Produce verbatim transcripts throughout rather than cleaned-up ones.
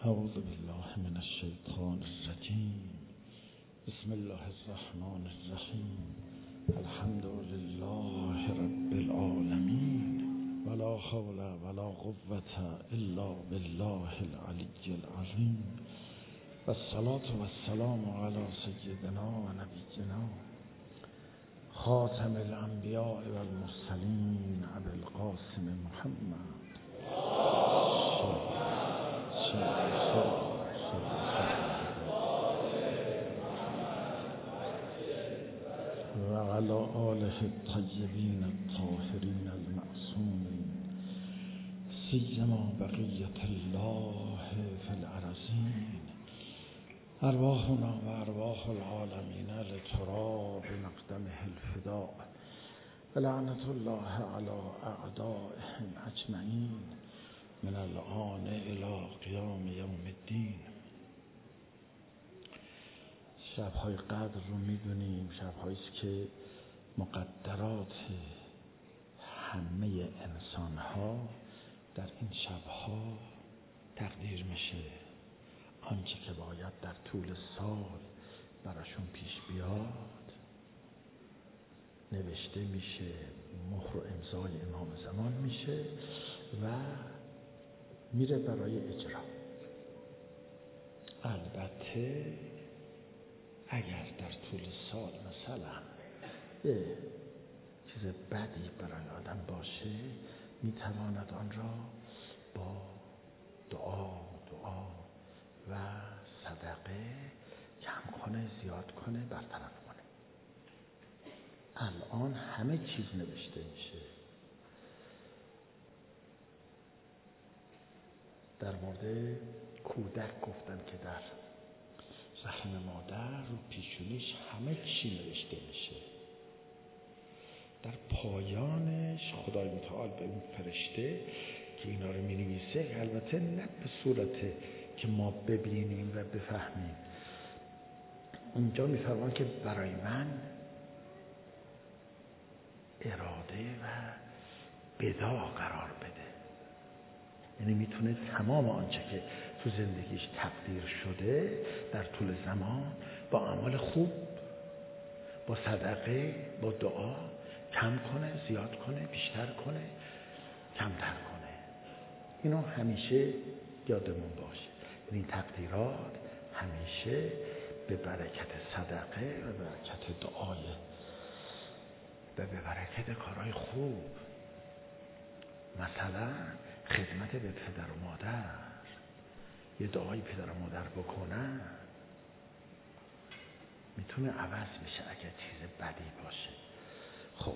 اعوذ بالله من الشیطان الرجیم. بسم الله الرحمن الرحیم. الحمد لله رب العالمین ولا حول ولا قوة الا بالله العلی العظیم و الصلاة و السلام علی سیدنا و نبینا خاتم الانبیاء و المرسلین ابی القاسم محمد و علی آله الطیبین الطاهرین المعصومین سیما بقیة الله فی الارضین ارواحنا و ارواح العالمین لتراب مقدمه الفداء و لعنة الله علی اعدائهم اجمعین من الآن الى قیام یوم الدین. شب‌های قدر رو می‌دونیم، شب‌هایی است که مقدرات همه انسان‌ها در این شب‌ها تقدیر میشه. آنچه که باید در طول سال براشون پیش بیاد نوشته میشه، مهر و امضای امام زمان میشه و میره برای اجرا. البته اگر در طول سال مثلا یه چیز بدی برای آدم باشه میتواند آن را با دعا دعا و صدقه کم کنه، زیاد کنه، برطرف کنه. الان همه چیز نوشته میشه. در مورد کودک گفتن که در رحم مادر رو پیشونیش همه چی نوشته میشه. در پایانش خدای متعال به اون فرشته که اینا رو می نویسه، البته نه به صورت که ما ببینیم و بفهمیم، اونجا می فرمان که برای من اراده و بدا قرار بده. یعنی میتونه تمام آنچه که تو زندگیش تقدیر شده در طول زمان با اعمال خوب، با صدقه، با دعا کم کنه، زیاد کنه، بیشتر کنه، کمتر کنه. اینو همیشه یادمون باشه. این تقدیرات همیشه به برکت صدقه و به برکت دعای و به برکت کارهای خوب، مثلا خدمت به پدر و مادر، یه دعای پدر و مادر بکنن میتونه عوض بشه اگر چیز بدی باشه. خب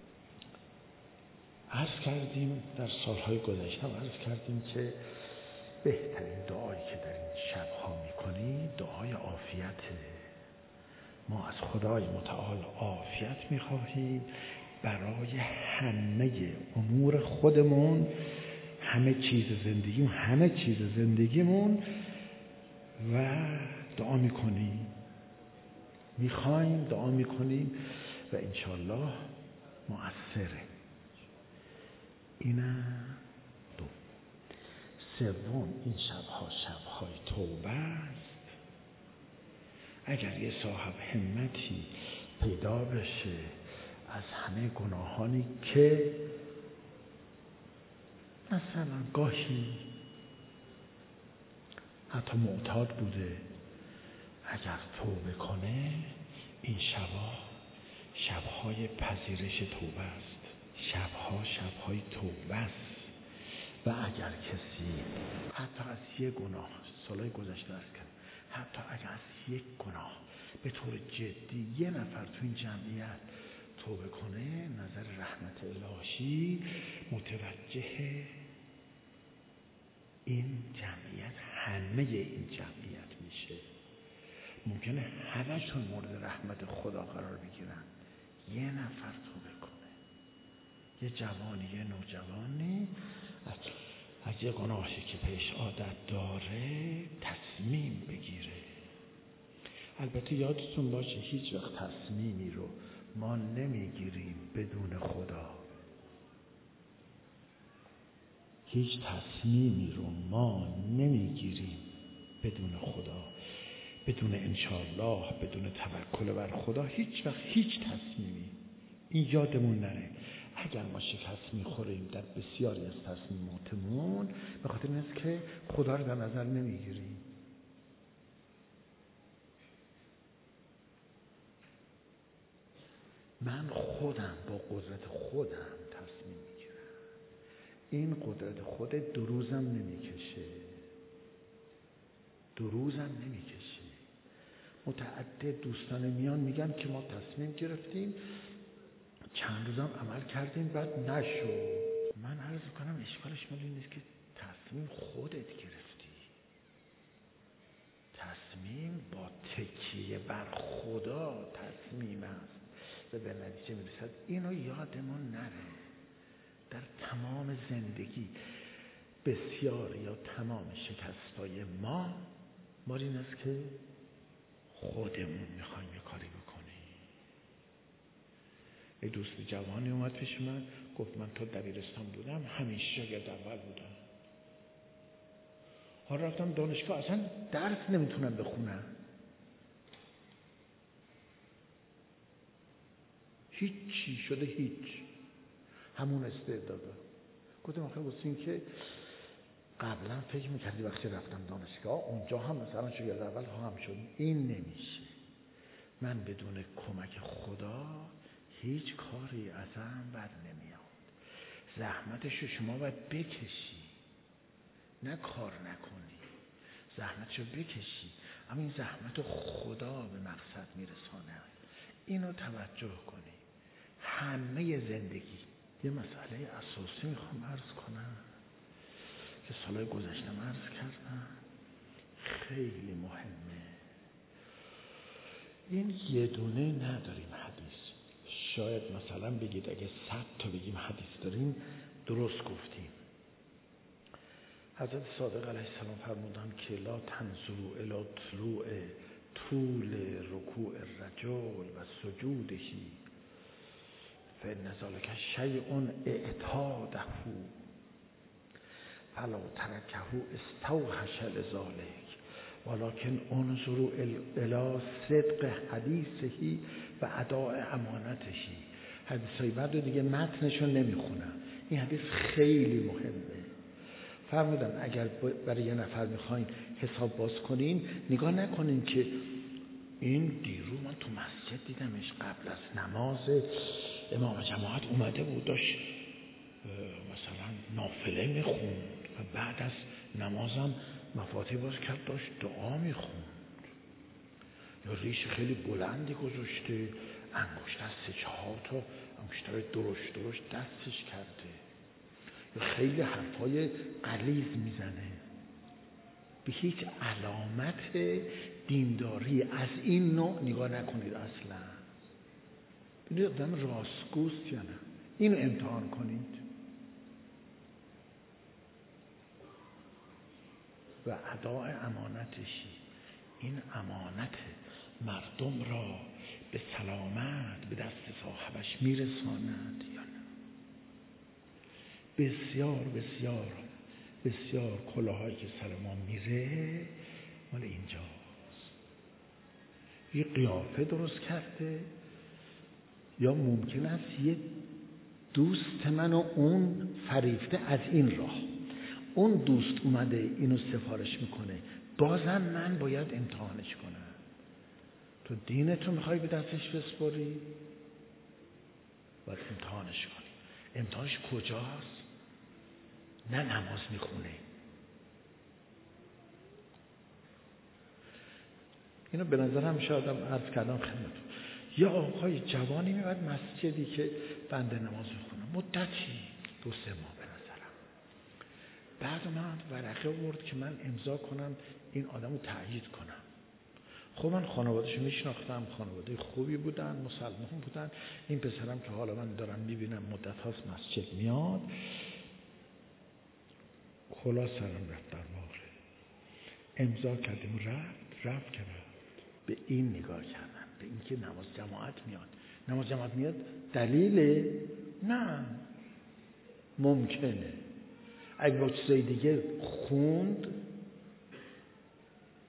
عرض کردیم در سالهای گذشته هم عرض کردیم که بهترین دعایی که در این شبها میکنیم دعای عافیته. ما از خدای متعال عافیت میخواهیم برای همه امور خودمون، همه چیز زندگیمون، همه چیز زندگیمون و دعا میکنیم، میخوایم، دعا میکنیم و انشالله مؤثره. اینم دو. سوم، این شبها شبهای توبه است. اگر یه صاحب همتی پیدا بشه از همه گناهانی که مثلا گاهی حتی معتاد بوده، اگر توبه کنه، این شبها شبهای پذیرش توبه است. شبها شبهای توبه است. و اگر کسی حتی از یک گناه، سالهای گذشته است کرد، حتی اگر از یک گناه به طور جدی یه نفر تو این جمعیت توبه کنه، نظر رحمت الهی متوجه این جمعیت، همه این جمعیت میشه. ممکنه همه‌شون مورد رحمت خدا قرار بگیرن، یه نفر توبه کنه، یه جوانی، یه نوجوانی از, از یه گناهی که پیش عادت داره تصمیم بگیره. البته یادتون باشه هیچ وقت تصمیمی رو ما نمیگیریم بدون خدا. هیچ تصمیمی رو ما نمیگیریم بدون خدا، بدون انشاءالله، بدون توکل بر خدا هیچ وقت هیچ تصمیمی، این یادمون نره. اگر ما شکست میخوریم در بسیاری از تصمیماتمون به خاطر این است که خدا رو در نظر نمیگیریم. من خودم با قدرت خودم تصمیم میگیرم. این قدرت خودت دو روزم نمیکشه، دو روزم نمیکشه. متعدد دوستان میان میگن که ما تصمیم گرفتیم، چند روزم عمل کردیم بعد نشد. من عرض کنم اشکالش مال این نیست که تصمیم خودت گرفتی. تصمیم با تکیه بر خدا تصمیم است و به نتیجه میرسد. اینو یادمون نره. در تمام زندگی بسیار یا تمام شکستای ما ما این است که خودمون میخوایم یه کاری بکنیم. یه دوست جوانی اومد پیش من گفت من تا دبیرستان بودم همیشه شاگرد اول بودم، حالا رفتم دانشگاه اصلا درس نمیتونم بخونم، هیچ چی شده، هیچ همون استعدادا. گفتم آخه واسه این که قبلا فکر میکردی وقتی رفتم دانشگاه اونجا هم مثلا شاگرد اول هم شد. این نمیشه. من بدون کمک خدا هیچ کاری ازم بر نمیاد. زحمتشو شما باید بکشی، نه کار نکنی. زحمتشو بکشی، اما این زحمت خدا به مقصد میرسانه. اینو توجه کنی. همه زندگی یه مسئله اساسی میخوام عرض کنم که سالهای گذشتم عرض کردم، خیلی مهمه. این یه دونه نداریم حدیث. شاید مثلا بگید اگه صد تا بگیم حدیث داریم درست گفتیم. حضرت صادق علیه السلام فرمودن که لا تنظروا الی طلوع طول رکوع الرجل و سجودهی فإن ذلک شیء اعتاده فلا ترکه استوحش لذلک ولکن انظروا الی صدق حدیثه و اداء امانته. حدیثای بعد دیگه متنشو نمیخونم، این حدیث خیلی مهمه. فرمودن اگر برای یه نفر میخواین حساب باز کنین نگاه نکنین که این دیرو من تو مسجد دیدمش قبل از نماز امام جماعت اومده بود داشت مثلا نافله میخوند و بعد از نمازم مفاتیح باز کرد داشت دعا میخوند، یا ریش خیلی بلندی گذاشته، انگشتر سه چهار تا انگشتر درشت درشت دستش کرده، یا خیلی حرفای غلیظ میزنه. به هیچ علامت دینداری از این نوع نگاه نکنید اصلا. ببینید آدم راستگوست یا نه. اینو امتحان کنید. و اداء امانتشی، این امانت مردم را به سلامت به دست صاحبش میرساند یا نه. بسیار بسیار بسیار کلاهایی که سر ما میره مال اینجاست. یه قیافه درست کرده، یا ممکن است یه دوست من و اون فریفته از این راه، اون دوست اومده اینو سفارش میکنه، بازم من باید امتحانش کنم. تو دینتو میخوای به دستش بسپاری باید امتحانش کنی. امتحانش کجاست؟ نه نماز میخونه. اینو به نظرم شایدم عرض کردم خدمتتون. یا آقای جوانی میاد مسجدی که بنده نماز میخونه مدتی دو سه ماه به نظرم، بعد من ورقه آورد که من امضا کنم این آدمو تأیید کنم. خب من خانواده‌شو میشناختم، خانواده خوبی بودن، مسلمان بودن. این پسرم که حالا من دارم میبینم مدت هاست مسجد میاد، کلا سرم رفت در واقع، امضا کردیم رفت رفت که رفت. به این نگاه کردم، به این که نماز جماعت میاد. نماز جماعت میاد دلیله؟ نه، ممکنه اگه با چیزای دیگه خوند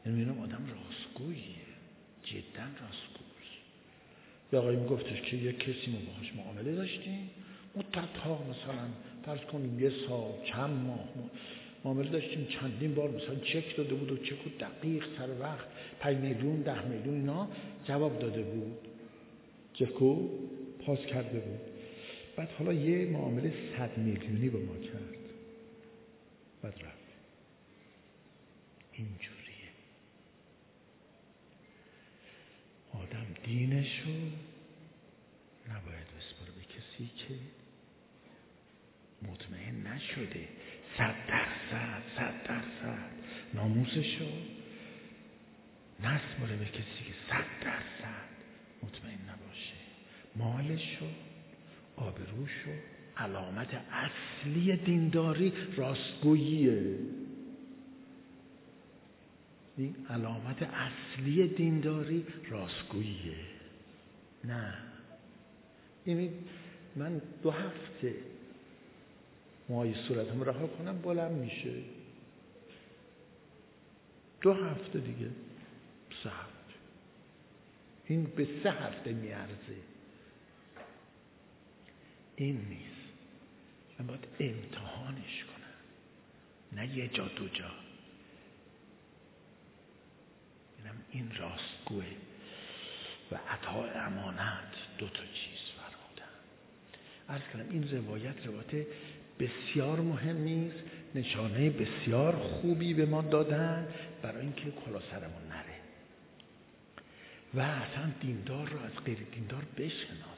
یعنی میبینم آدم راستگوییه، جدا راستگوست. یا آقایی میگفتش که یک کسی ما باهاش معامله داشتیم مدت‌ها، مثلا فرض کنیم یه سال چند ماه معامله داشتیم، چندین بار مثلا چک داده بود و چک و دقیق سر وقت پنج میلیون ده میلیون اینا جواب داده بود، چکو پاس کرده بود. بعد حالا یه معامله صد میلیونی با ما کرد، بعد رفت. اینجوریه آدم دینشو نباید بسپاره به کسی که مطمئن نشده. صد درصد صد درصد ناموسشو نسپاره به کسی که صد درصد مطمئن نباشه. مالشو، آبروشو. علامت اصلی دینداری راستگوییه. این علامت اصلی دینداری راستگوییه. نه این من دو هفته موهای صورتم رها کنم بلند میشه، دو هفته دیگه سه هفته، این به سه هفته میارزه. این نیست. من باید امتحانش کنم، نه یه جا دو جا. اینم این راستگوه و عطا امانت دو تا چیز فرمودن. عرض کنم این روایت روایت بسیار مهمی است، نشانه بسیار خوبی به ما دادن برای اینکه کلا سرمون نره و اصلا دیندار رو از غیر دیندار بشناسیم.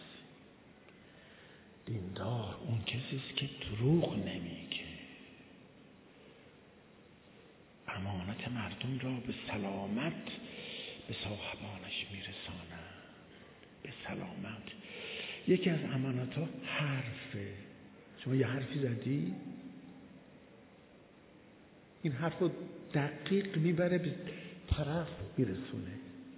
دیندار اون کسی است که دروغ نمیگه، امانت مردم را به سلامت به صاحبانش میرسانه. به سلامت. یکی از امانت ها حرفه. شما یه حرفی زدی، این حرف رو دقیق میبره به طرف میرسونه.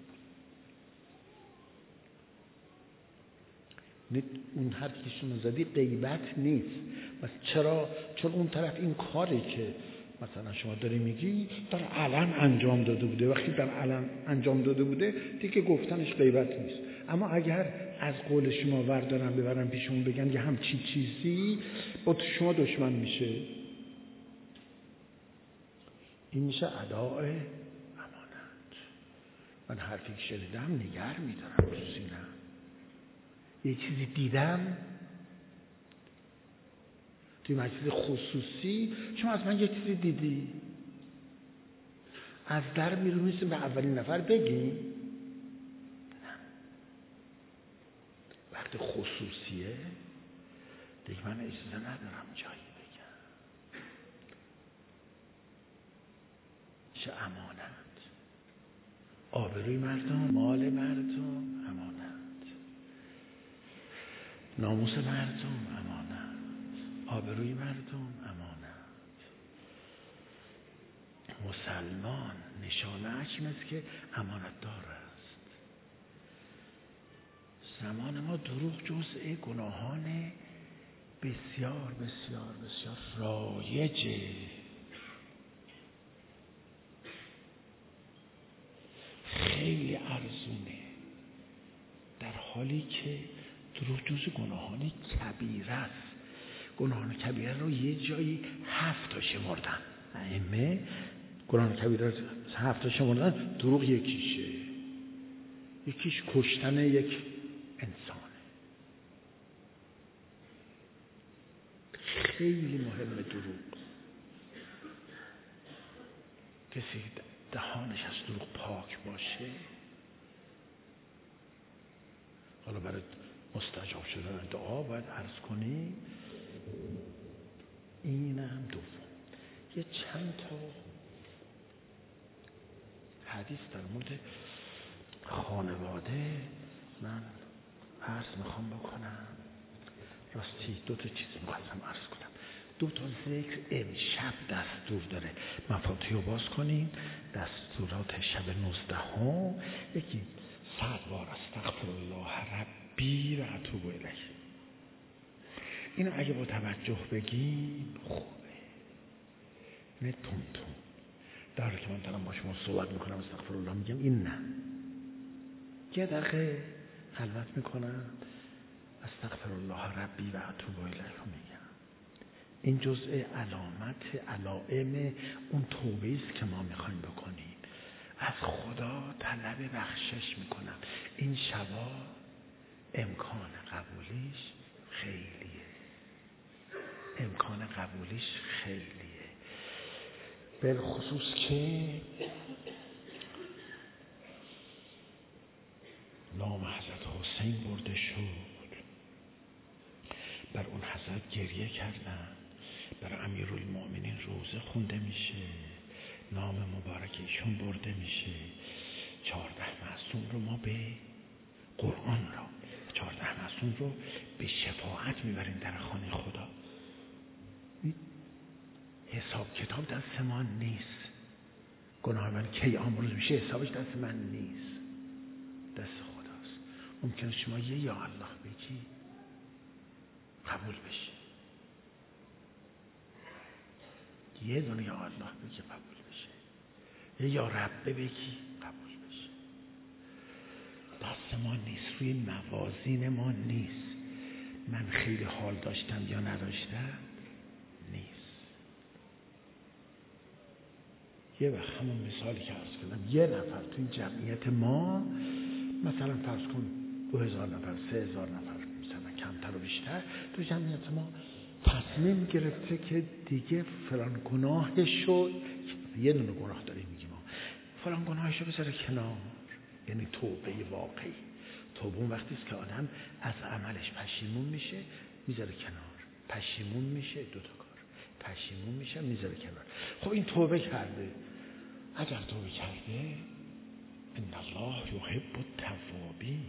اون حرفی که شما زدی غیبت نیست. بس چرا؟ چون اون طرف این کاری که مثلا شما داری میگی در علن انجام داده بوده. وقتی در علن انجام داده بوده دیگه گفتنش غیبت نیست. اما اگر از قول شما وردارن ببرن پیشمون بگن یه همچی چیزی، با شما دشمن میشه. این میشه اداء امانت. من حرفی که شنیدم نگر میدارم تو سینم. یه چیزی دیدم توی مجلس خصوصی، شما از من یه چیزی دیدی، از در میرون نیستیم به اولین نفر بگیم؟ نه. وقتی خصوصیه دیگه من اجازه ندارم جایی بگم. چه امانت. آبروی مردم، مال مردم امانت، ناموس مردم امانت، آبروی مردم امانت. مسلمان نشانه اش است که امانت دار است. زمان ما دروغ جزء گناهان بسیار بسیار بسیار رایجه. خیلی ارزونه، در حالی که دروغ جزء گناهان کبیره است. گناهان کبیره رو یه جایی هفت تا شمردن ائمه. گناهان کبیره رو هفت تا شمردن، دروغ یکیشه. یکیش کشتن یک انسانه. خیلی مهمه دروغ. کسی دهانش از دروغ پاک باشه، حالا برای مستجاب شدن دعا باید عرض کنی. اینم دوم. یه چند تا حدیث در مورد خانواده من عرض میخوام بکنم. راستی دو تا چیز میخواستم عرض کنم. دو تا ذکر امشب دستور داره. مفاتیح رو باز کنین. دستورات شب نوزدهم. یکی صد بار استغفر الله ربی و اتوب الیه. اینو اگه با توجه بگین خوبه. نه تون تون. در حالی که من دارم با شما صحبت میکنم استغفر الله میگم، این نه. یه دقیقه خلوت میکنم استغفر الله ربی و اتوب الیه میگم. این جزء علامت علائم اون توبه است که ما میخوایم بکنیم. از خدا طلب بخشش میکنم. این شبا امکان قبولیش خیلیه، امکان قبولیش خیلیه، بالخصوص که نام حضرت حسین برده شد، بر اون حضرت گریه کردن، بر امیرالمؤمنین روزه خونده میشه، نام مبارک ایشون برده میشه. چهارده معصوم رو ما به قرآن رو چهارده معصوم رو به شفاعت میبریم در خانه خدا. حساب کتاب دست ما نیست. گناه من کی آمروز میشه حسابش دست من نیست، دست خداست. ممکنه شما یه یا الله بگی قبول بشه، یه دونه یا الله بگی قبول بشه، یه یا رب بگی قبول بشه. دست ما نیست، روی موازین ما نیست. من خیلی حال داشتم یا نداشتم نیست. یه وقت همون مثالی که عرض کردم، یه نفر تو این جمعیت ما، مثلا فرض کن دو هزار نفر، سه هزار نفر، مثلا کمتر و بیشتر، تو جمعیت ما تصمیم گرفته که دیگه فلان گناهشو، یه دونه گناه داریم میگیم ما، فلان گناهشو بذاره کنار. یعنی توبه واقعی. توبه اون وقتی است که آدم از عملش پشیمون میشه میذاره کنار، پشیمون میشه، دو تا کار، پشیمون میشه میذاره کنار. خب این توبه کرده. اگر توبه کرده، ان الله یحب التوابین،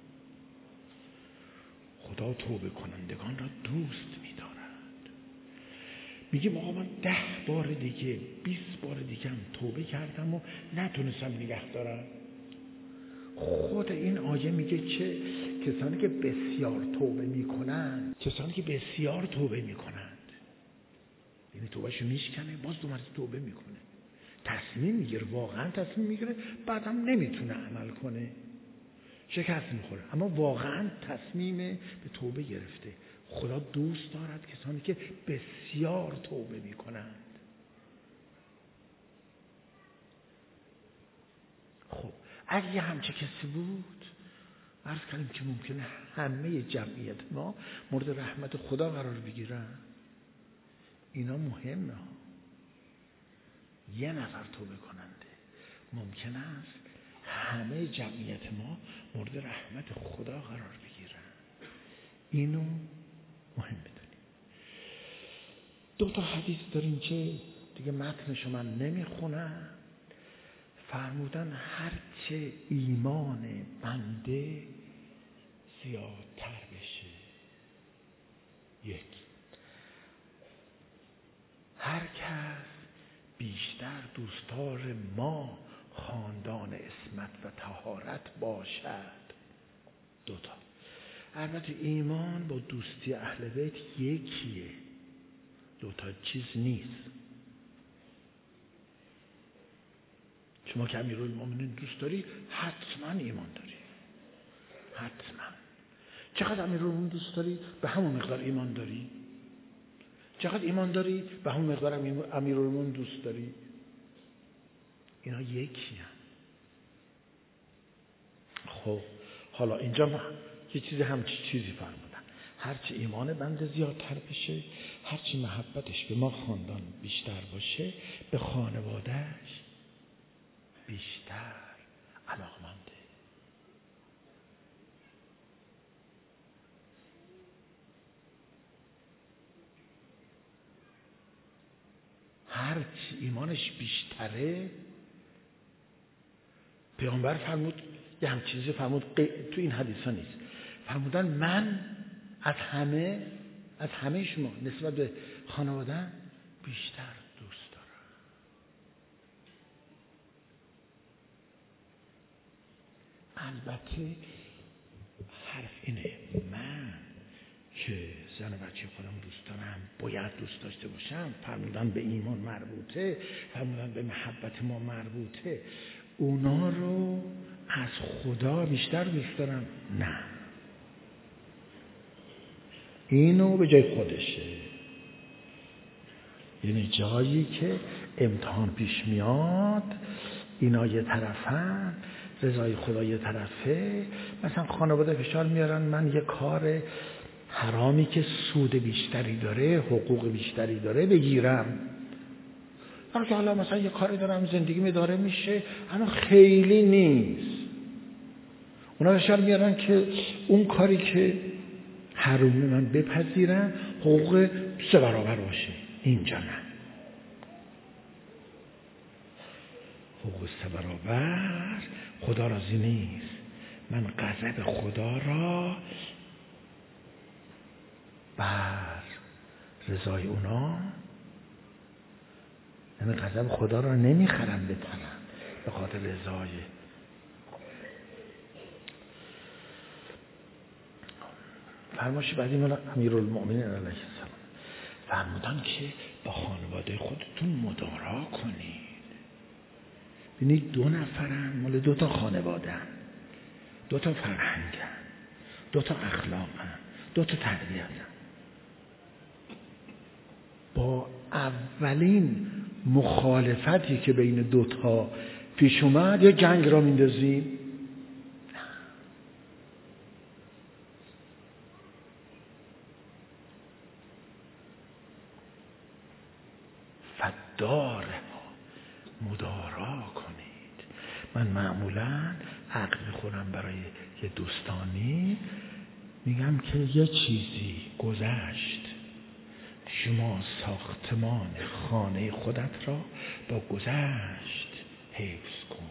خدا توبه کنندگان را دوست می‌دارد. میگه آقا من ده بار دیگه، بیست بار دیگه هم توبه کردم و نتونستم نگه دارم. خود این آیه میگه که کسانی که بسیار توبه میکنند، کسانی که بسیار توبه میکنند، یعنی توبهشو میشکنه باز دوباره توبه میکنه، تصمیم میگیره، واقعا تصمیم میگیره، بعدم نمیتونه عمل کنه، شکست میخوره، اما واقعا تصمیم به توبه گرفته. خدا دوست دارد کسانی که بسیار توبه میکنند. خب اگه همچه کسی بود، عرض کردیم که ممکنه همه جمعیت ما مورد رحمت خدا قرار بگیرن. اینا مهمه ها. یه نفر توبه کننده ممکن است همه جمعیت ما مورد رحمت خدا قرار بگیرن. اینو مهم بدونیم. دو تا حدیث داریم که دیگه متنشو من نمیخونم. فرمودن هرچه ایمان بنده زیادتر بشه، یک، هر کس بیشتر دوستدار ما خاندان عصمت و طهارت باشد، دوتا. البته ایمان با دوستی اهل بیت یکیه، دوتا چیز نیست. شما که امیرالمؤمنین دوست داری، حتما ایمان داری، حتما. چقدر امیرالمؤمنین دوست داری، به همون مقدار ایمان داری. چقدر ایمان داری، به همون مقدار امیرالمؤمنین دوست داری. اینا یکی هم. خب حالا اینجا ما یه چیزی همچی چیزی فرمودن، هرچی ایمان بنده زیادتر بشه، هرچی محبتش به ما خاندان بیشتر باشه، به خانوادهش بیشتر علاقمنده. هرچی ایمانش بیشتره، پیامبر فرمود، یه هم چیزی فرمود تو این حدیثا نیست، فرمودن من از همه از همه شما نسبت به خانواده بیشتر دوست دارم. البته حرف اینه، من که زن و بچه خودم دوست دارم، باید دوست داشته باشم، فرمودن به ایمان مربوطه، فرمودن به محبت ما مربوطه، اونا رو از خدا بیشتر دوست دارم؟ نه، اینو به جای خودشه. یعنی جایی که امتحان پیش میاد، اینا یه طرفن، رضای خدا یه طرفه. مثلا خانواده فشار میارن من یه کار حرامی که سود بیشتری داره، حقوق بیشتری داره بگیرم، اما که حالا مثلا یه کاری دارم زندگی می داره میشه اما خیلی نیست. اونا فشار میارن که اون کاری که حرومه من بپذیرم حقوق سه برابر باشه. اینجا نه، حقوق سه برابر خدا راضی نیست. من غضب خدا را بر رضای اونا، یعنی غضب خدا را نمیخرم به طرف به خاطر رضای. فرمایش بعدی مال امیرالمؤمنین علیه السلام، فرمودن که با خانواده خودتون مدارا کنید. ببینید دو نفرن، مال دو تا خانواده‌ان، دو تا فرهنگن، دو تا اخلاقن، دو تا تربیتن. با اولین مخالفتی که بین دو تا پیش اومد یه جنگ را میندازیم؟ فدار مدارا کنید. من معمولا عقل میخورم برای یه دوستانی، میگم که یه چیزی گذشت، شما ساختمان خانه خودت را با گذشت حفظ کن.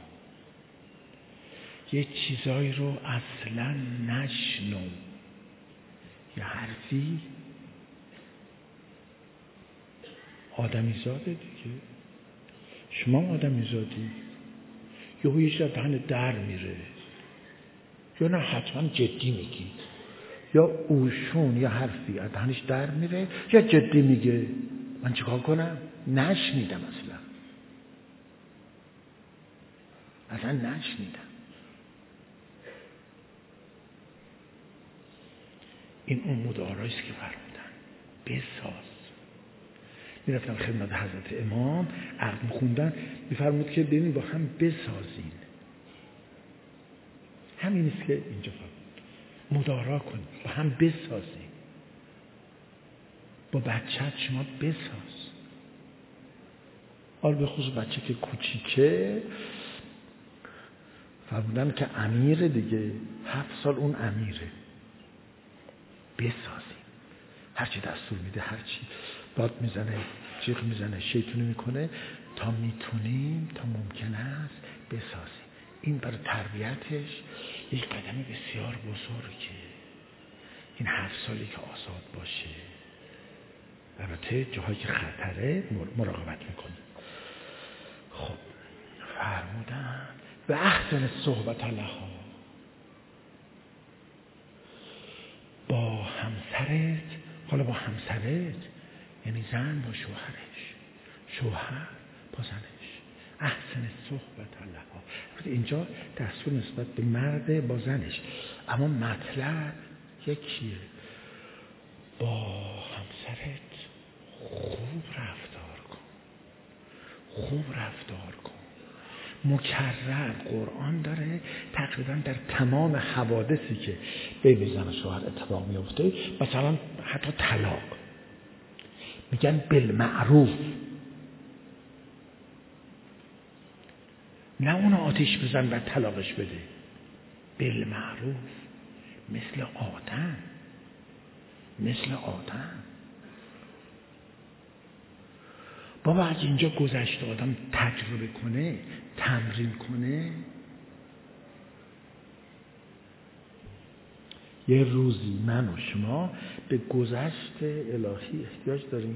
یه چیزایی رو اصلا نشنو. یه حرفی آدمی زاده دیگه، شما آدمی زادی، یهو یه چیز دهن در میره، یا نه حتما جدی میگی، یا اوشون یا حرفی از دهنش در میره یا جدی میگه. من چیکار کنم؟ نشنیدم، اصلا اصلا نشنیدم. این اون مداراییست که فرمودن بساز. میرفتن خدمت حضرت امام عقد میخوندن، میفرمود که ببین با هم بسازین. همین است که اینجا فرمود، مدارا کنید، با هم بسازین. با بچت شما بساز. حال به خصوص بچه که کوچیکه، فرمودن که امیره دیگه، هفت سال اون امیره، بسازین. هرچی دستور میده، هرچی داد میزنه، جیغ میزنه، شیطونی میکنه، تا میتونیم، تا ممکن است بسازیم. این برای تربیتش یک قدم بسیار بزرگه. این هفت سالی که آزاد باشه، البته جاهایی که خطره مراقبت میکنه. خب فرمودن و احسن صحبت لها، با همسرت، حالا با همسرت یعنی زن با شوهرش، شوهر با زنش، احسن صحبت لها. اینجا دستور نسبت به مرد با زنش، اما مطلب یکیه. با همسرت خوب رفتار کن، خوب رفتار کن. مکرر قرآن داره تقریبا در تمام حوادثی که بین زن و شوهر اتفاق میفته، مثلا حتی طلاق، میگن بالمعروف، نه اونو آتیش بزن و طلاقش بده، بالمعروف، مثل آدم، مثل آدم. بابا اگه اینجا گذشته آدم تجربه کنه، تمرین کنه، یه روزی من و شما به گذشت الهی احتیاج داریم.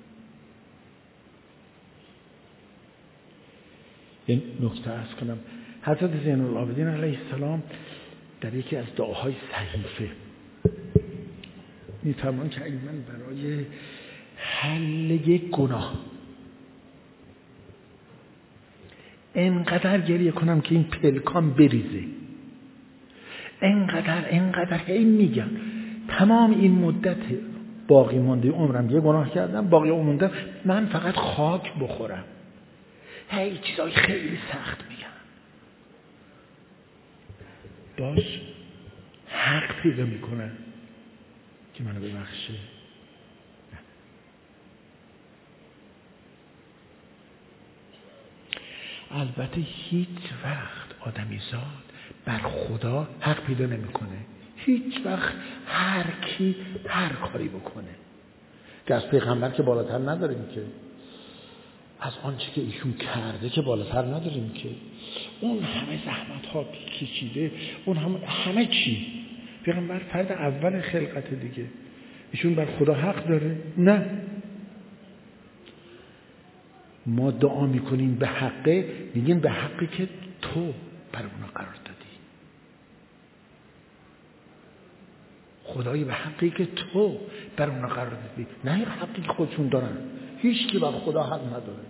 این نکته عرض کنم، حضرت زین العابدین علیه السلام در یکی از دعاهای صحیفه میفرمان که اگه من برای حل یک گناه انقدر گریه کنم که این پلکان بریزه، انقدر انقدر هی میگم تمام این مدت باقی مانده عمرم یه گناه کردم، باقی مانده من فقط خاک بخورم، هی چیزای خیلی سخت میگم، باز حق پیدا میکنه که منو ببخشه. البته هیچ وقت آدمی زاد بر خدا حق پیدا نمیکنه، هیچ وقت هر کی هر کاری بکنه. که از پیغمبر که بالاتر نداریم، که از آنچه که ایشون کرده که بالاتر نداریم، که اون همه زحمت ها کشیده، اون همه, همه چی. پیغمبر فرد اول خلقت دیگه، ایشون بر خدا حق داره؟ نه. ما دعا میکنیم به حقه، میگیم به حقی که تو بر اونا قرار دادی، خدایی به حقی که تو بر اونا قرار دادی، نه حقی که خودشون دارن. هیچ کی بر خدا حق نداره.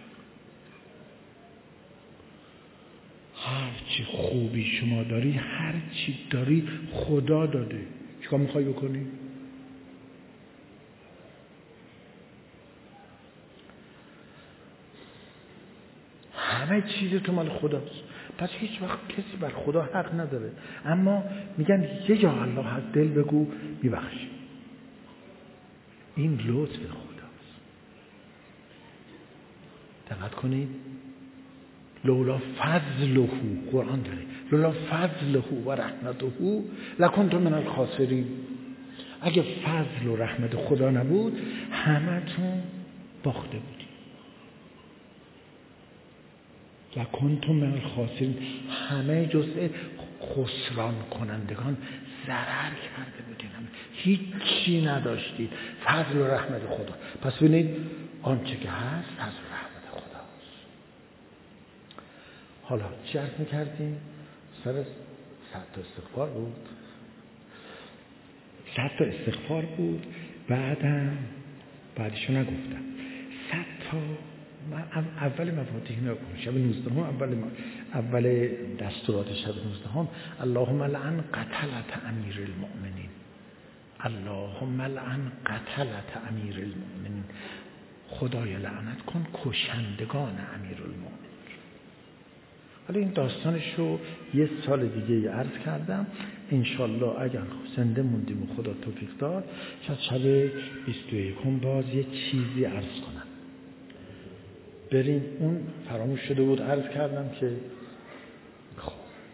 هر چی خوبی شما داری، هر چی داری خدا داده، چیکار میخوای بکنی؟ همه چیز تو مال خداست، پس هیچ وقت کسی بر خدا حق نداره. اما میگن یه جا الله از دل بگو میبخشی، این لطف خداست. دقت کنید، لولا فضله، قرآن داره، لولا فضله و رحمته لکنت من الخاسرین. اگه فضل و رحمت خدا نبود همتون باخته بودید، لکنت من الخاسرین، همه جزء خسران کنندگان ضرر کرده بودید، هیچی نداشتید. فضل و رحمت خدا. پس ببینید آنچه که هست فضل و رحمت خداست. حالا چی عرض می‌کردیم؟ سر صد تا استغفار بود، صد تا استغفار بود. بعدم بعدشو نگفتم، صد تا اول مفاتیح نگفتم. شب نوزدهم اول اول دستورات شب نوزدهم اللهم لعن قتلة امیر المؤمنین، اللهم لعن قتلة امیر المؤمنین، خدای لعنت کن کشندگان امیر المؤمنین. حالا این داستانش رو یه سال دیگه عرض کردم، انشالله اگر زنده موندیم و خدا توفیق داد شاید شب بیست و یکم باز یه چیزی عرض کنم. بریم، اون فراموش شده بود عرض کردم که خب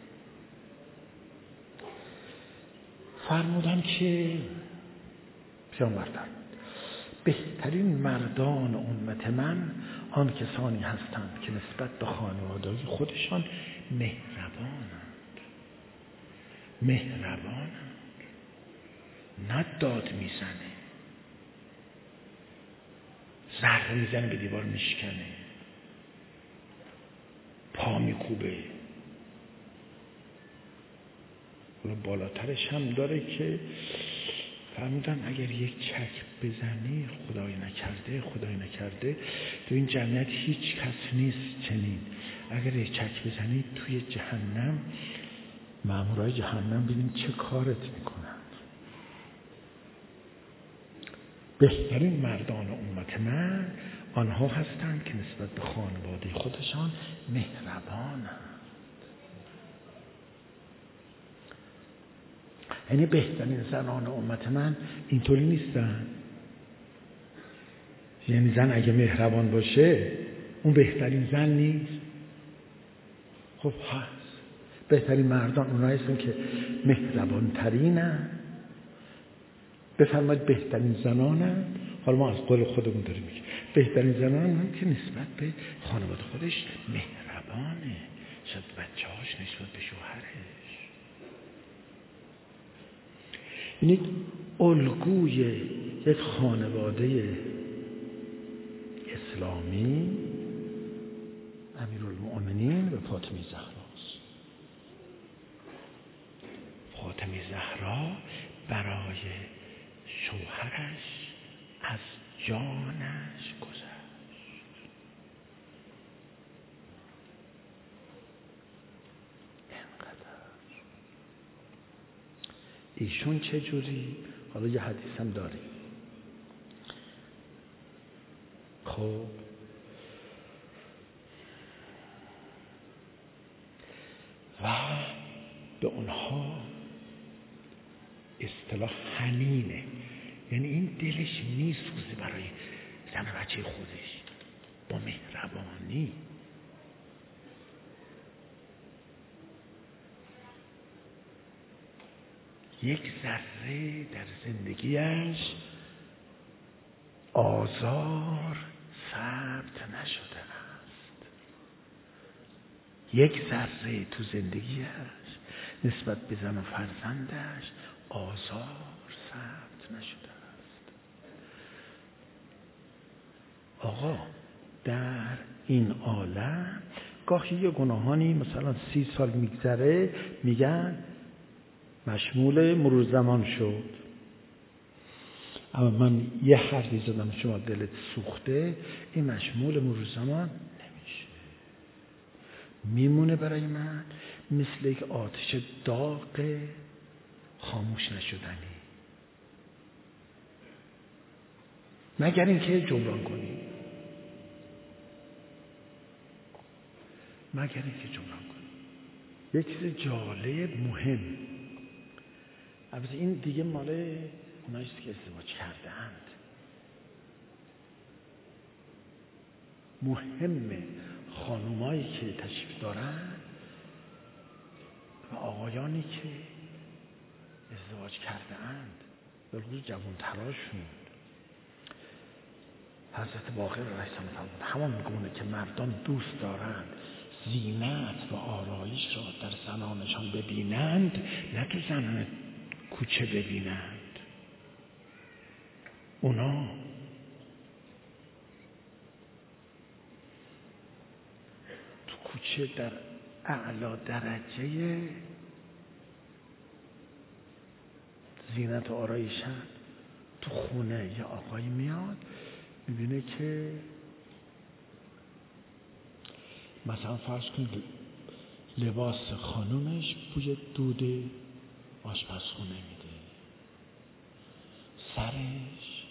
فرمودن که پیامبر فرمود بهترین مردان امت من آن کسانی هستند که نسبت به خانواده خودشان مهربانند. مهربانند، نه داد میزنه، زهر میزنه به دیوار میشکنه، پا میکوبه. و بالاترش هم داره که فرمودن اگر یک چک بزنی، خدای نکرده خدای نکرده تو این جمعیت هیچ کس نیست چنین، اگر یک چک بزنی توی جهنم مامورای جهنم ببین چه کارت میکنن. بهترین مردان امت من آنها هستند که نسبت به خانواده خودشان مهربانند. یعنی بهترین زنان امت من اینطوری نیستن. یعنی زن اگه مهربان باشه اون بهترین زن نیست؟ خب هست. بهترین مردان اونایی هستن که مهربان ترینن. بفرمایید بهترین زنانن، حالا ما از قول خودمون داریم میگیم بهترین زنان هم که نسبت به خانواده خودش مهربانه، شاید بچه‌هاش نسبت به شوهرش. یعنی الگوی یک خانواده اسلامی امیرالمؤمنین و فاطمه زهراست. فاطمه زهرا برای شوهرش از جانش گذشت. اینقدر. ایشون چه جوری؟ حالا یه حدیث هم داریم. خب و به اونها اصطلاح حنینه، یعنی این دلش میسوزه برای زن و بچه خودش، با مهربانی. یک ذره در زندگیش آزار ثبت نشده است. یک ذره تو زندگیش نسبت به زن و فرزندش آزار ثبت نشده است. آقا در این عالم گاهی یه گناهانی مثلا سی سال میگذره میگن مشمول مرور زمان شد. اما من یه حرفی زدم شما دلت سوخته، این مشمول مرور زمان نمیشه، میمونه برای من مثل یک آتش داغ خاموش نشدنی، مگر اینکه جبران کنی، مگر اینکه جبران کنی. یک چیز جالب مهم، البته این دیگه مال اوناییست که ازدواج کرده اند، مهمه خانومایی که تشریف دارن و آقایانی که ازدواج کرده اند، به خصوص جوان تراشون. حضرت باقر علیه السلام همان گونه که مردان دوست دارند زینت و آرایش را در زنانشان ببینند، نه تو زنان کوچه ببینند. اونا تو کوچه در اعلی درجه زینت و آرایشن. تو خونه یه آقایی میاد میبینه که مثلا فرض کنید لباس خانومش بوی دود آشپزخونه میده، سرش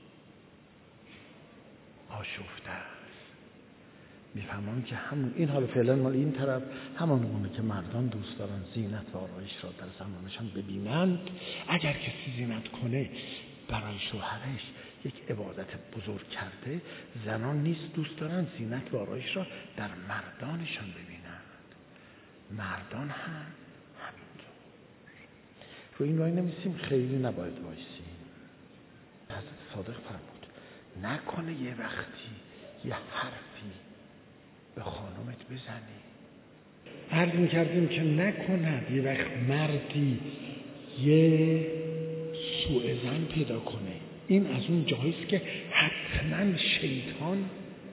آشفته است. میفهمم که همون این حال فعلا مال این طرف همان گونه که مردان دوست دارن زینت و آرایش را در زنانشان ببینند، اگر کسی زینت کنه برای شوهرش یک عبادت بزرگ کرده، زنان نیز دوست دارن زینت و آرایش را در مردانشان ببینند. مردان هم همینطور. رو این رای نمیسیم خیلی نباید وایسیم. حضرت صادق فرمود نکنه یه وقتی یه حرفی به خانومت بزنی. عرض میکردیم که نکند یه وقت مردی یه سوء ظن پیدا کنه. این از اون جاییست که حتما شیطان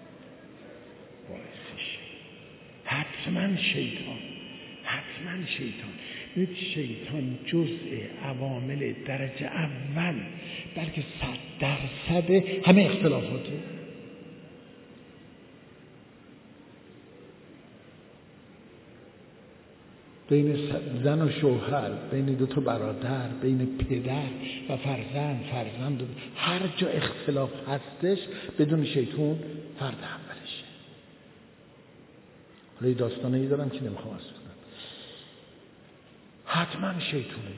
باعثشه، حتما شیطان حتما شیطان این شیطان جزء عوامل درجه اول بلکه صد درصد همه اختلافاته. بین زن و شوهر، بین دو تا برادر، بین پدر و فرزند، فرزند و هر جا اختلاف هستش بدون شیطان فرد اولشه. حالا یه داستانه دارم که نمیخوام عرض کنم. حتما شیطونه.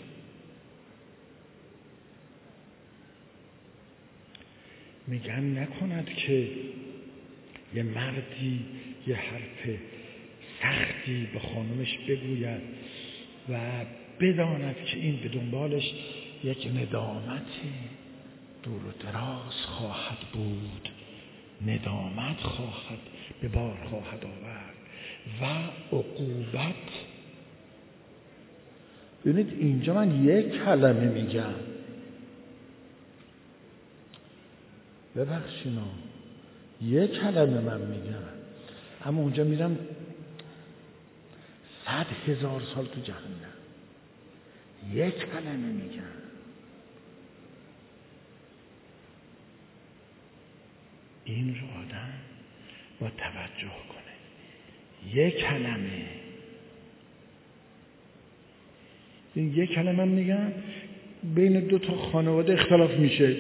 میگن نکند که یه مردی یه حرف سختی به خانمش بگوید و بداند که این به دنبالش یک ندامت دور و دراز خواهد بود، ندامت خواهد به بار خواهد آورد و عقوبت. ببینید اینجا من یک کلمه میگم، ببخشینا یک کلمه من میگم، اما اونجا میرم صد هزار سال تو جهنم. یک کلمه میگم. این رو آدم با توجه کنه. یک کلمه، این یک کلمه میگم بین دو تا خانواده اختلاف میشه،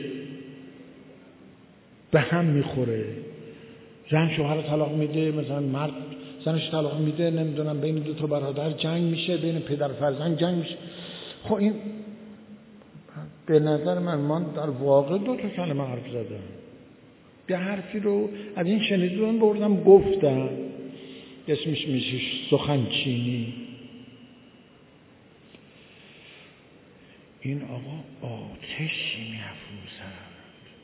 به هم میخوره. زن شوهر طلاق میده، مثلا مرد زنش طلاق میده، نمیدونم بین دو تا برادر جنگ میشه، بین پدر و فرزند جنگ میشه. خب این به نظر من من در واقع دو تا کلمه حرف زدم، یه حرفی رو از این شنیدم بردم گفتم، اسمش میشه سخنچینی. این آقا آتشی میافروزد،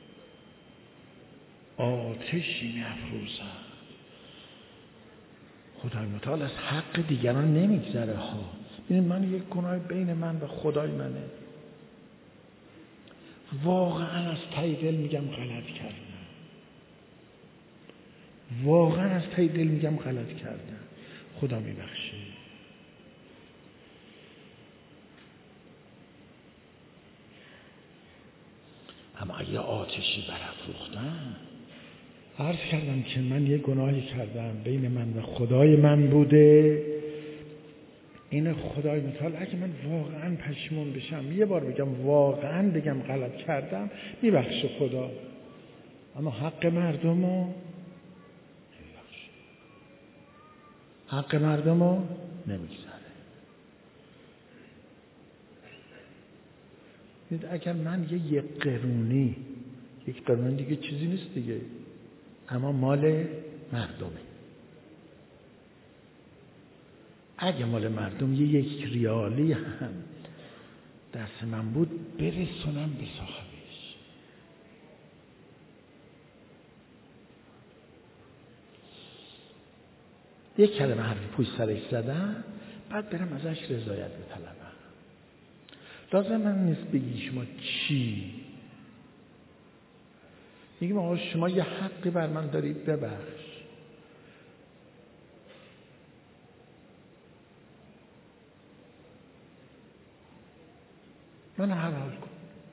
آتشی میافروزد. خدای متعال از حق دیگران نمیگذره ها. ببین من یک گناه بین من و خدای منه، واقعا از ته دل میگم غلط کردم، واقعا از ته دل میگم غلط کردم، خدا میبخشه. اما اگه آتشی برافروختم، عرض کردم که من یه گناهی کردم بین من و خدای من بوده. این خدای متعال اگه من واقعا پشیمون بشم، یه بار بگم واقعا بگم غلط کردم، میبخشه خدا. اما حق مردم رو نمیبخشه، حق مردم رو نمیگذاره. اگر من یه یک قرونی، یک قرون دیگه چیزی نیست دیگه، اما مال مردمه، اگه مال مردم یه یک ریالی هم دست من بود برسونم به صاحبش. یک کلمه حرفی پشت سرش زدم، بعد برم ازش رضایت بطلبم. لازم من نیست بگی شما چی، میگم آقا شما یه حقی بر من دارید، ببخش. منو حلال کن.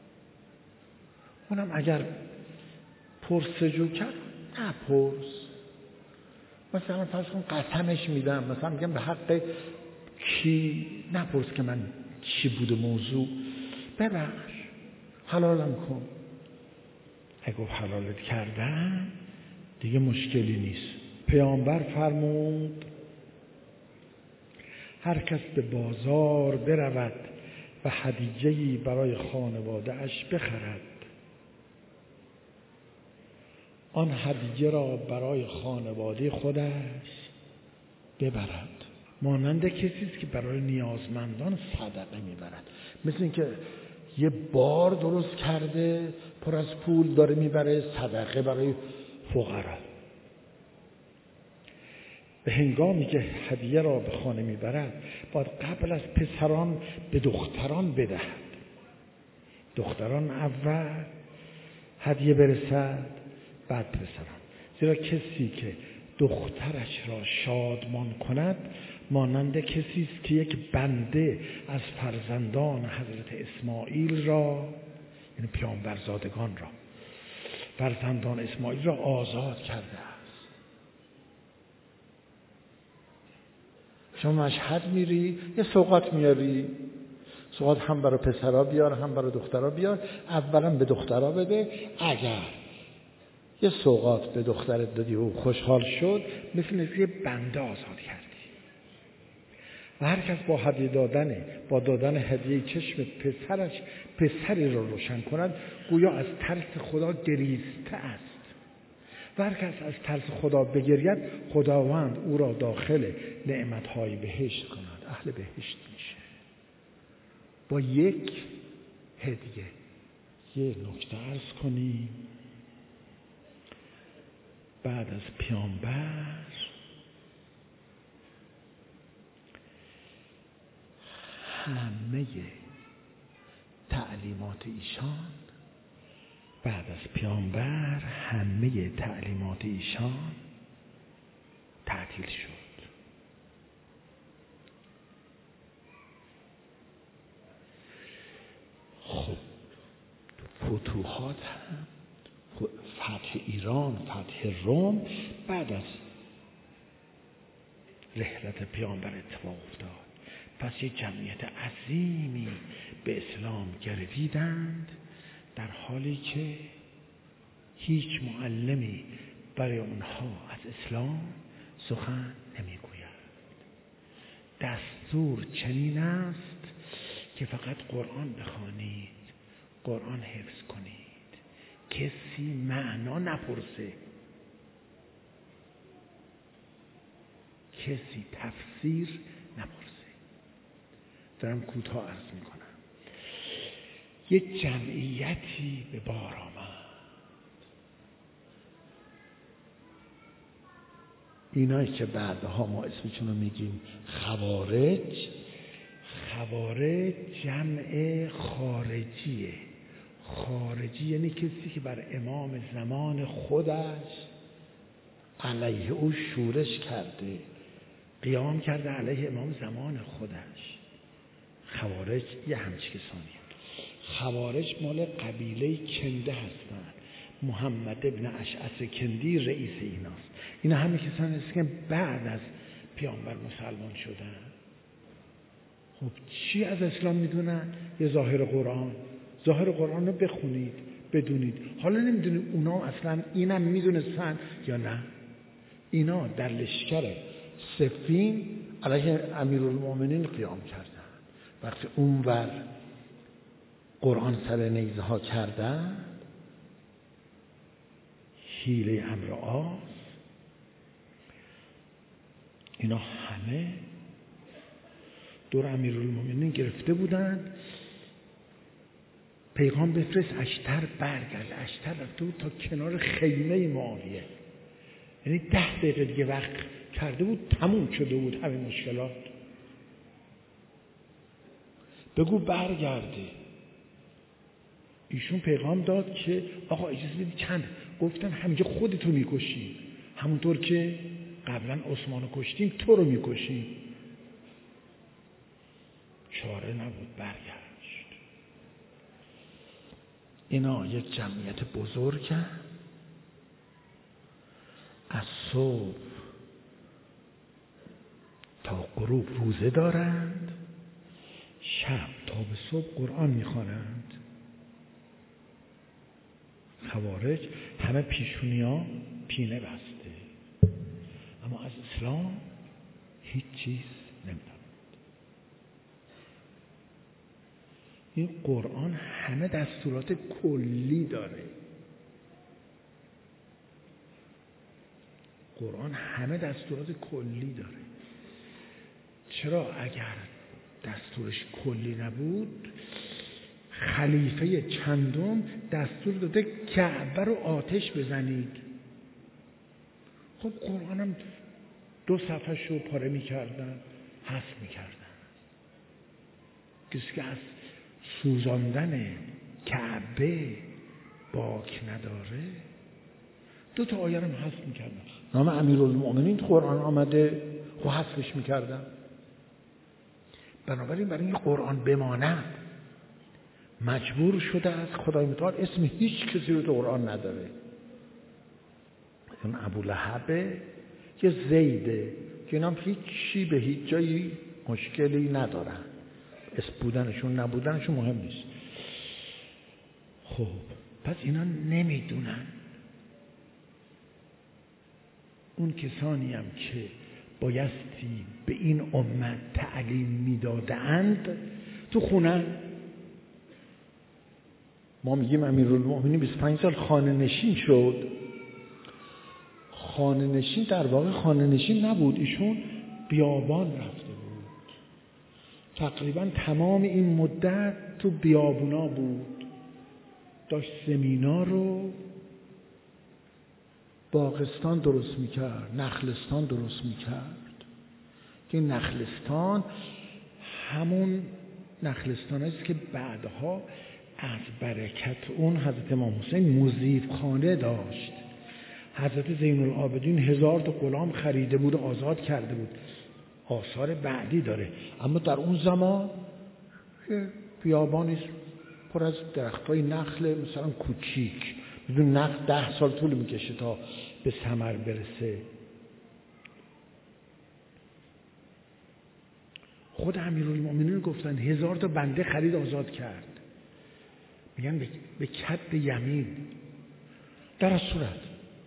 اونم اگر پرسجو کرد نپرس. مثلا فرض کن قسمش میدم، مثلا میگم به حق کی، نپرس که من چی بوده موضوع، ببخش حلالم کن. اگه حلالت کردم دیگه مشکلی نیست. پیامبر فرمود هر کس به بازار برود و هدیه‌ای برای خانواده اش بخرد، آن هدیه را برای خانواده خودش ببرد. مانند کسی است که برای نیازمندان صدقه میبرد. مثل اینکه یه بار درست کرده پر از پول داره میبره صدقه برای فقرا. به هنگامی که هدیه را به خانه میبرد باید قبل از پسران به دختران بدهد. دختران اول هدیه برسد بعد پسران، زیرا کسی که دخترش را شادمان کند مانند کسی است که یک بنده از فرزندان حضرت اسماعیل را، یعنی پیامبرزادگان را، فرزندان اسماعیل را آزاد کرده است. شما مشهد میری یه سوغات میاری، سوغات هم برای پسرها بیار هم برای دخترها بیار. اولا به دخترها بده، اگر یه سوغات به دخترت دادی و خوشحال شد مثل از یه بنده آزاد کردی. و هر کس با هدیه دادن با دادن هدیه چشم پسرش پسری را روشن کند گویا از ترس خدا گریسته است. و هر کس از ترس خدا بگرید خداوند او را داخل نعمتهای بهشت کند، اهل بهشت میشه. با یک هدیه یه نکته عرض کنیم. بعد از پیامبر همه تعلیمات ایشان بعد از پیامبر همه تعلیمات ایشان تعطیل شد. خب فتوحات هم فتح ایران، فتح روم بعد از رحلت پیامبر اتفاق افتاد. پس یک جمعیت عظیمی به اسلام گرویدند، در حالی که هیچ معلمی برای اونها از اسلام سخن نمیگوید. دستور چنین است که فقط قرآن بخوانید، قرآن حفظ کنید، کسی معنا نپرسه، کسی تفسیر نپرسه. دارم کوتاه عرض میکنم. یک جمعیتی به بار آمد. اینایی که بعدها ما اسمشون رو میگیم خوارج. خوارج جمع خارجیه. خارجی یعنی کسی که بر امام زمان خودش علیه او شورش کرده، قیام کرده علیه امام زمان خودش. خوارج یه همچی کسانی. خوارج مال قبیله کنده هستن. محمد ابن اشعث کندی رئیس ایناست. اینا همه کسانی هستن که بعد از پیامبر مسلمان شدن. خب چی از اسلام میدونن؟ یه ظاهر قرآن. ظاهر قرآن رو بخونید، بدونید. حالا نمیدونید اونا اصلا اینم میدونستن یا نه. اینا در لشکر صفین علیه امیرالمومنین قیام کردن. وقتی اونور قرآن سر نیزه ها کردن، حیله امر آز، اینا همه دور امیرالمومنین گرفته بودند. پیغام بفرست اشتر برگرد. اشتر رفته بود تا کنار خیمه معاویه، یعنی ده دقیقه دیگه وقت کرده بود، تموم شده بود همین مشکلات. بگو برگرده. ایشون پیغام داد که آقا اجازه بدید چند. گفتن همینجا خودتو میکشیم، همونطور که قبلا عثمانو کشتیم تو رو میکشیم. چاره نبود، برگشت. اینا یک جمعیت بزرگن، از صبح تا غروب روزه دارند، شب تا به صبح قرآن میخوانند. خوارج همه پیشونی ها پینه بسته، اما از اسلام هیچ چیز نمیدونند. این قرآن همه دستورات کلی داره. قرآن همه دستورات کلی داره. چرا اگر دستورش کلی نبود، خلیفه چندم دستور داده کعبه رو آتش بزنید. خب قرآنم دو صفحه شو پاره میکردن، حذف میکردن. کسی که از سوزاندن کعبه باک نداره، دو تا آیه رو حذف میکردن. نام امیرالمومنین تو قرآن آمده، خب حذفش میکردن. بنابراین برای این قرآن بماند مجبور شده از خدای متعال اسم هیچ کسی رو تو قرآن نداره. این ابولهبه که زیده که اینام هیچی به هیچ جایی مشکلی ندارن. اسم بودنشون نبودنشون مهم نیست. خب پس اینا نمیدونن. اون کسانی هم که بایستی به این امت تعلیم میدادند تو خونن. ما میگیم امیرالمومنین بیست و پنج سال خانه نشین شد. خانه نشین در واقع خانه نشین نبود، ایشون بیابان رفته بود. تقریبا تمام این مدت تو بیابونا بود، داشت سمینار رو باغستان درست میکرد، نخلستان درست میکرد. که نخلستان همون نخلستان است که بعدها از برکت اون حضرت امام حسین مضیف خانه داشت. حضرت زین العابدین هزار تا غلام خریده بود و آزاد کرده بود. آثار بعدی داره. اما در اون زمان بیابانی پر از درختای نخل مثلا کوچیک، بدون نقد ده سال طول میکشه تا به ثمر برسه. خود امیرالمومنین گفتن هزار تا بنده خرید آزاد کرد، میگن به, به کد یمین. در از صورت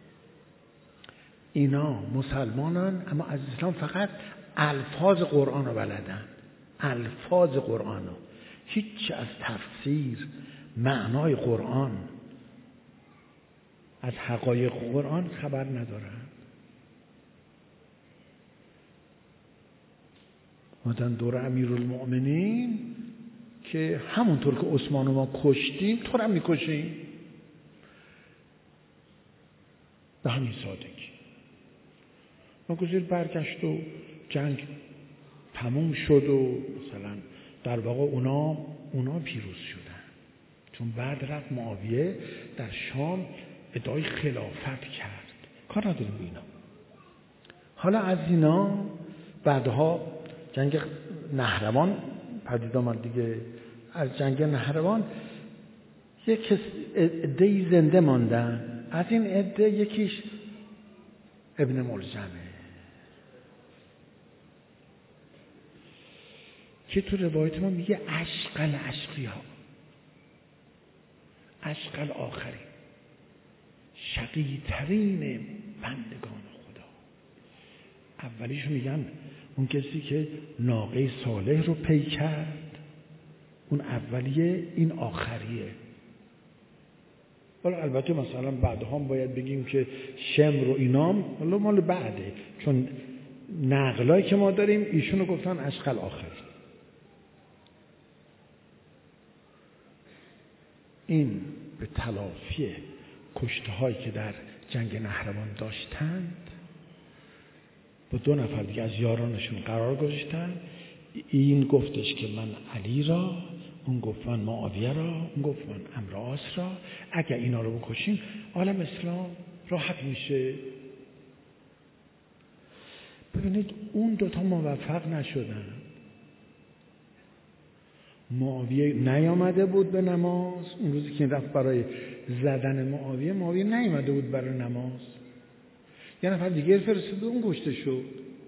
اینا مسلمانن اما از اسلام فقط الفاظ قرآن رو بلدن، الفاظ قرآن رو، هیچ از تفسیر معنای قرآن از حقایق قرآن خبر ندارن. مدن دور امیرالمؤمنین که همونطور که عثمان ما کشتیم تو رو هم میکشیم، به همین سادگی. ناگزیر برگشت و جنگ تموم شد و مثلا در واقع اونا اونا پیروز شدن، چون بعد رفت معاویه در شام ادعای خلافت کرد. کار نداریم به اینا. حالا از اینا بعدها جنگ نهروان پدید آمد دیگه. از جنگ نهروان یک عده‌ای زنده ماندن. از این عده یکیش ابن ملجمه که تو روایت ما میگه اشقل اشقیا، اشقل آخری، شقی ترین بندگان خدا. اولیش میگن اون کسی که ناقه صالح رو پی کرد، اون اولیه، این آخریه. حالا البته مثلا بعدها هم باید بگیم که شمر و اینام حالا مال بعده، چون نقلایی که ما داریم ایشونو گفتن اشقل آخری. این به تلافی کشته هایی که در جنگ نهروان داشتند با دو نفر دیگه از یارانشون قرار گذاشتن. این گفتش که من علی را، اون گفت من معاویه را، اون گفت من عمرو عاص را، اگر اینا رو بکشیم عالم اسلام راحت میشه. ببینید اون دوتا موفق نشدن. معاویه نیامده بود به نماز، اون روزی که رفت برای زدن معاویه، معاویه نیامده بود برای نماز، یه نفر دیگه فرستاد اون کشته شد.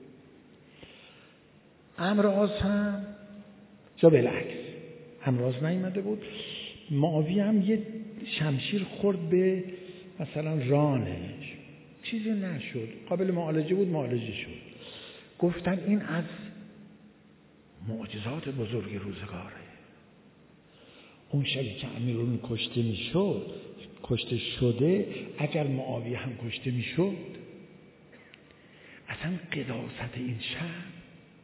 عمرو عاص هم جا بالعکس، عمرو عاص نیامده بود. معاویه هم یه شمشیر خورد به مثلا رانش، چیزی نشد، قابل معالجه بود، معالجه شد. گفتن این از معجزات بزرگ روزگاره. اون شبی که امیرالمومنین کشته میشد، کشته شده، اگر معاویه هم کشته میشد، اصلا قداست این شب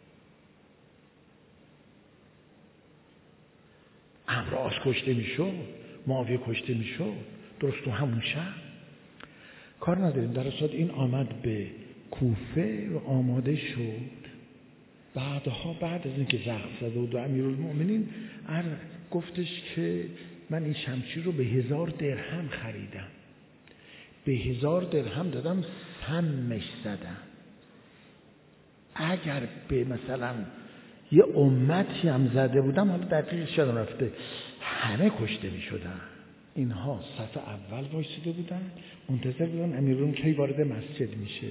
عمرو عاص کشته میشد، معاویه کشته میشد، درست تو همون شب. کار نداریم. در اصل این آمد به کوفه و آماده شد. بعدها بعد از اینکه زخم زده بود و امیرالمؤمنین گفتش که من این شمشیر رو به هزار درهم خریدم، به هزار درهم دادم، سمش زدم. اگر به مثلا یه امتی هم زده بودم، حالا دقیقش شدم رفته، همه کشته می شدن. اینها صف اول وایساده بودن، منتظر بودن امیرالمؤمنین کی وارد مسجد میشه.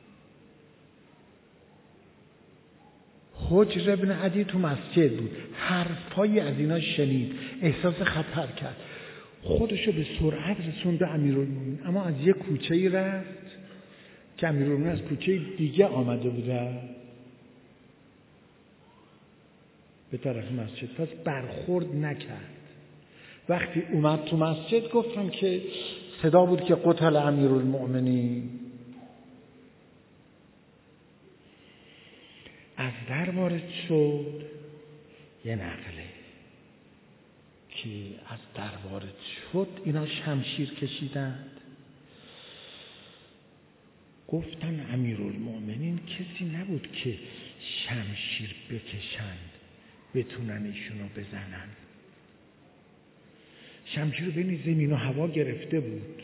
حجر ابن عدی تو مسجد بود، حرفایی از اینا شنید، احساس خطر کرد، خودشو به سرعت رسوند به امیرالمؤمنین، اما از یک کوچه‌ای رفت که امیرالمؤمنین از کوچه دیگه آمده بودن به طرف مسجد، پس برخورد نکرد. وقتی اومد تو مسجد گفتن که صدا بود که قتل امیرالمؤمنین. از در وارد شد، یه نقله که از در وارد شد، اینا شمشیر کشیدند. گفتن امیرالمؤمنین کسی نبود که شمشیر بکشند بتونن ایشونو بزنن. شمشیر رو بین زمین و هوا گرفته بود.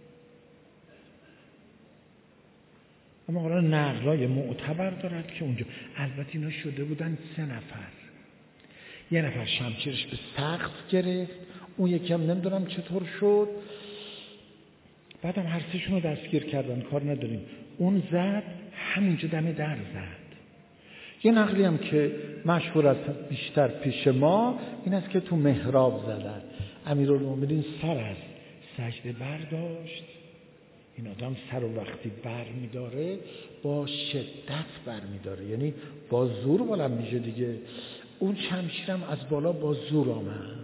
اما حالا نقلای معتبر دارد که اونجا البته اینا شده بودن سه نفر. یه نفر شمشیرش به سقف گرفت، اون یکی هم نمیدونم چطور شد، بعدم هر سهشون رو دستگیر کردن، کار نداریم. اون زد، همونجا دم در زد. یه نقلی هم که مشهور است بیشتر پیش ما این است که تو محراب زدن. امیرالمومنین سر از سجده برداشت. این آدم سر و وقتی بر میداره با شدت بر میداره، یعنی با زور بالا میشه دیگه. اون شمشیرم از بالا با زور آمد.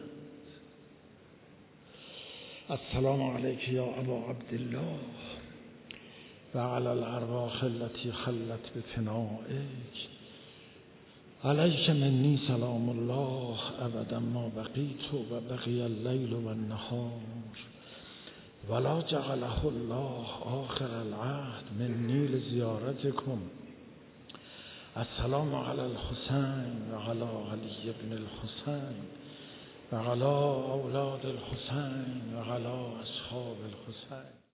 السلام علیک یا ابا عبدالله و علی الارواح التي خلت بفنائک، علیک منی سلام الله ابدا ما بقیت و بقی اللیل و النهار ولا جعله الله آخر العهد منی لزیارتکم. السلام علی الحسین و علی علی ابن الحسین و علی اولاد الحسین و علی اصحاب الحسین.